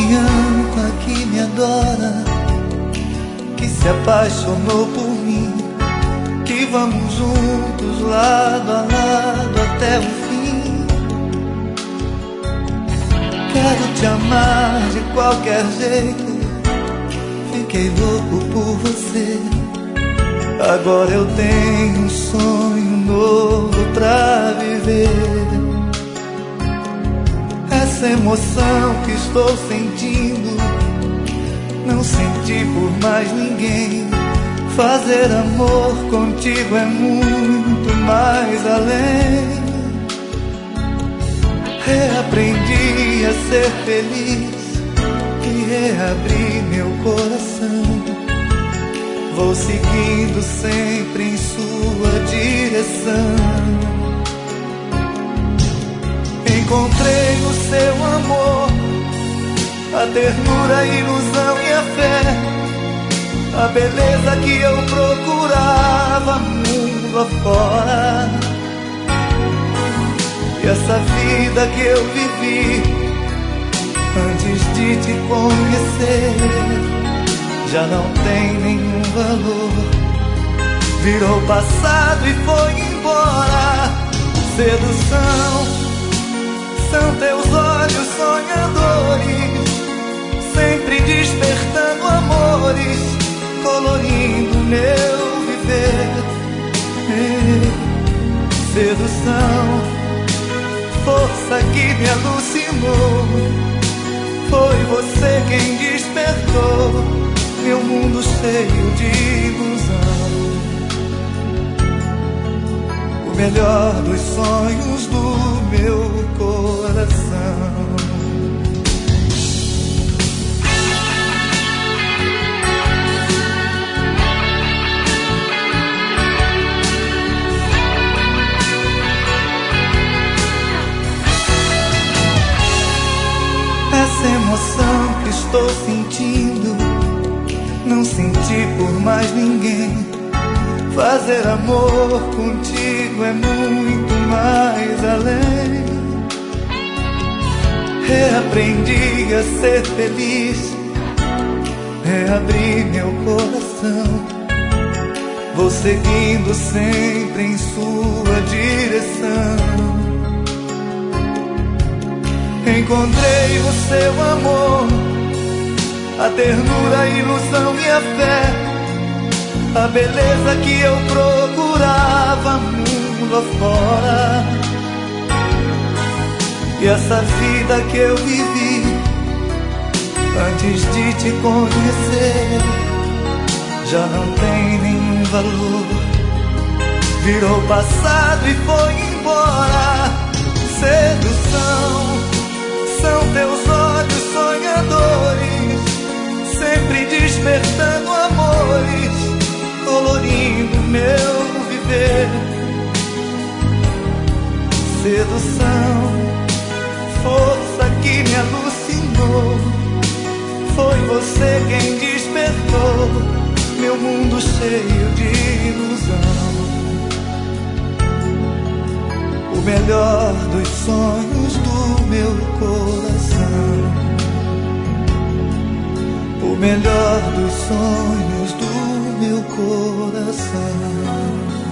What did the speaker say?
me ama, que me adora, que se apaixonou por mim, que vamos juntos lado a lado até o fim. Quero te amar de qualquer jeito, fiquei louco por você. Agora eu tenho um sonho novo pra viver. Essa emoção que estou sentindo, não senti por mais ninguém. Fazer amor contigo é muito mais além. Reaprendi a ser feliz e reabri meu coração. Vou seguindo sempre em sua direção. Encontrei no seu amor a ternura, a ilusão e a fé, a beleza que eu procurava mundo afora. E essa vida que eu vivi antes de te conhecer já não tem nenhum valor. Virou passado e foi embora. Sedução são teus olhos sonhadores, sempre despertando amores, colorindo meu viver. Sedução, força que me alucinou, foi você quem despertou meu mundo cheio de ilusão. O melhor dos sonhos do meu coração. Essa emoção que estou sentindo, não senti por mais ninguém. Fazer amor contigo é muito mais além. Reaprendi a ser feliz, reabri meu coração. Vou seguindo sempre em sua direção. Encontrei no seu amor a ternura, a ilusão e a fé, a beleza que eu procurava mundo afora. E essa vida que eu vivi antes de te conhecer já não tem nenhum valor. Virou passado e foi embora. Sedução são teus olhos sonhadores, sempre despertando amores, colorindo meu viver. Sedução, força que me alucinou, foi você quem despertou meu mundo cheio de ilusão. O melhor dos sonhos do meu coração. O melhor dos sonhos do meu coração.